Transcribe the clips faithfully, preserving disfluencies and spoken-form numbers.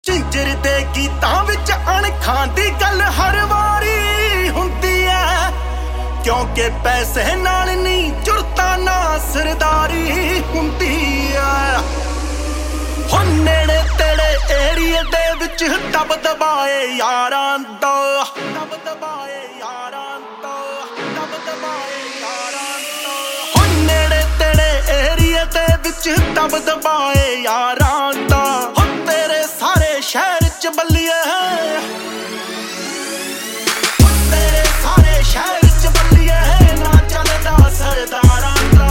ਝਿੰਜਰ ਦੇ ਗੀਤਾਂ ਵਿੱਚ ਅਣਖਾਂ ਦੀ ਗੱਲ ਹਰ ਵਾਰੀ ਹੁੰਦੀ ਐ, ਕਿਉਂਕਿ ਪੈਸੇ ਨਾਲ ਨਹੀਂ ਜੁਰਤਾਂ ਨਾ ਸਰਦਾਰੀ ਹੁੰਦੀ ਐ। ਹੁਣ ਨੇੜੇ ਤੇੜੇ ਏਰੀਏ ਦੇ ਵਿੱਚ ਦਬ ਦਬਾਏ ਯਾਰਾਂ ਦਾ, ਦਬ ਦਬਾਏ ਯਾਰਾਂ ਦਾ, ਦਬ ਦਬਾਏ ਯਾਰਾਂ ਦਾ। ਹੁਣ ਨੇੜੇ ਤੇੜੇ ਏਰੀਏ ਦੇ ਵਿੱਚ ਦਬ ਦਬਾਏ ਯਾਰਾਂ ਦਾ। ਹੁਣ ਤੇਰੇ ਸਾਰੇ ਸ਼ਹਿਰ ਚ ਬੱਲੀਏ, ਤੇਰੇ ਸਾਰੇ ਸ਼ਹਿਰ ਚ ਬੱਲੀਏ ਨਾ ਚੱਲਦਾ ਸਰਦਾਰਾਂ ਦਾ।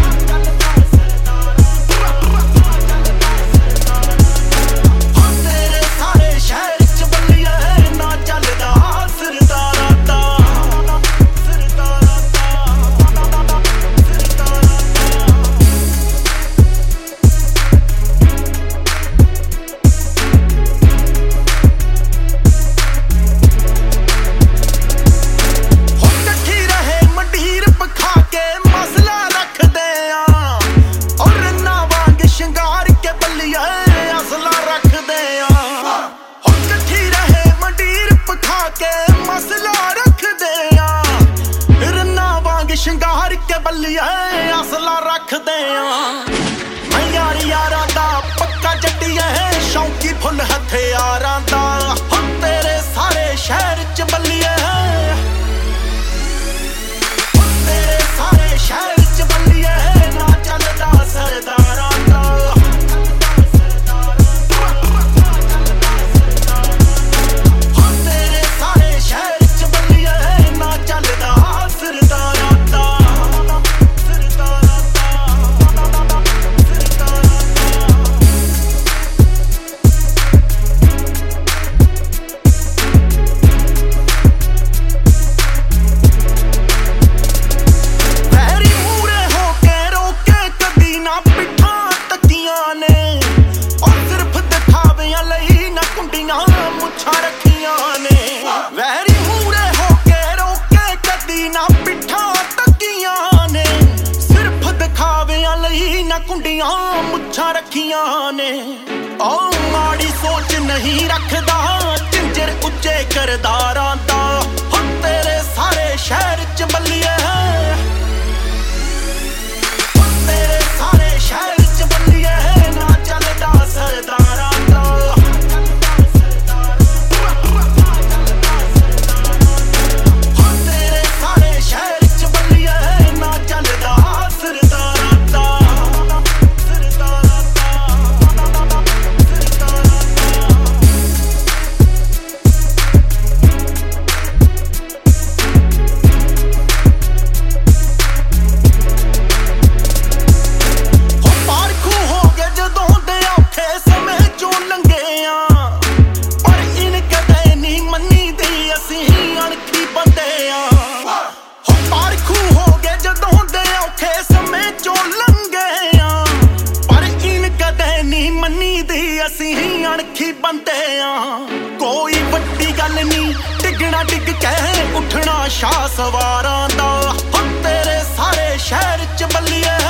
ਸ਼ਿੰਗਾਰ ਕੇ ਬੱਲੀਏ ਅਸਲਾ ਰੱਖਦੇ ਆਂ। ਮੈਂ ਯਾਰ ਯਾਰਾਂ ਦਾ ਪੱਕਾ ਜੱਟੀ ਐ, ਸ਼ੌਂਕੀ ਫੁੱਲ ਹਥਿਆਰਾਂ ਦਾ। ਹੁਣ ਤੇਰੇ ਸਾਰੇ ਸ਼ਹਿਰ ਚ ਬੱਲੀਏ, ਤੇਰੇ ਸਾਰੇ ਸ਼ਹਿਰ ਚ ਬੱਲੀਏ ਨਾ ਚੱਲਦਾ ਸਰਦਾਰਾਂ ਦਾ। ਹੁਣ ਤੇਰੇ ਸਾਰੇ ਸ਼ਹਿਰ ਚ ਬੱਲੀਏ ਨਾ ਚੱਲਦਾ ਸਰਦਾਰਾਂ ਦਾ। ਮੁੱਛਾਂ ਰੱਖੀਆਂ ਨੇ ਵੈਰੀ ਮੂਰੇ ਹੋ ਕੇ ਰੋਕੇ ਕਦੀ ਨਾ ਪਿੱਠਾਂ ਤੱਕੀਆਂ ਨੇ। ਸਿਰਫ ਦਿਖਾਵਿਆਂ ਲਈ ਨਾ ਕੁੰਡੀਆਂ ਮੁੱਛਾਂ ਰੱਖੀਆਂ ਨੇ। ਉਹ ਮਾੜੀ ਸੋਚ ਨਹੀਂ ਰੱਖਦਾ ਝਿੰਜਰ ਉੱਚੇ ਕਰਦਾਰਾਂ ਦਾ। ਹੁਣ ਤੇਰੇ ਸਾਰੇ ਸ਼ਹਿਰ ਚ ਬੱਲੀਏ, ਤੇਰੇ ਸਾਰੇ ਸ਼ਹਿਰ ਚ ਬੱਲੀਏ ਨਾ ਚੱਲਦਾ ਸਰਦਾਰਾਂ ਦਾ। ਅਸੀਂ ਅਣਖੀ ਬੰਦੇ ਆਂ, ਕੋਈ ਵੱਡੀ ਗੱਲ ਨਹੀਂ ਡਿੱਗਣਾ ਡਿੱਗ ਕੇ ਉੱਠਣਾ ਸ਼ਾਹ ਸਵਾਰਾਂ ਦਾ। ਹੁਣ ਤੇਰੇ ਸਾਰੇ ਸ਼ਹਿਰ ਚ ਬੱਲੀਏ,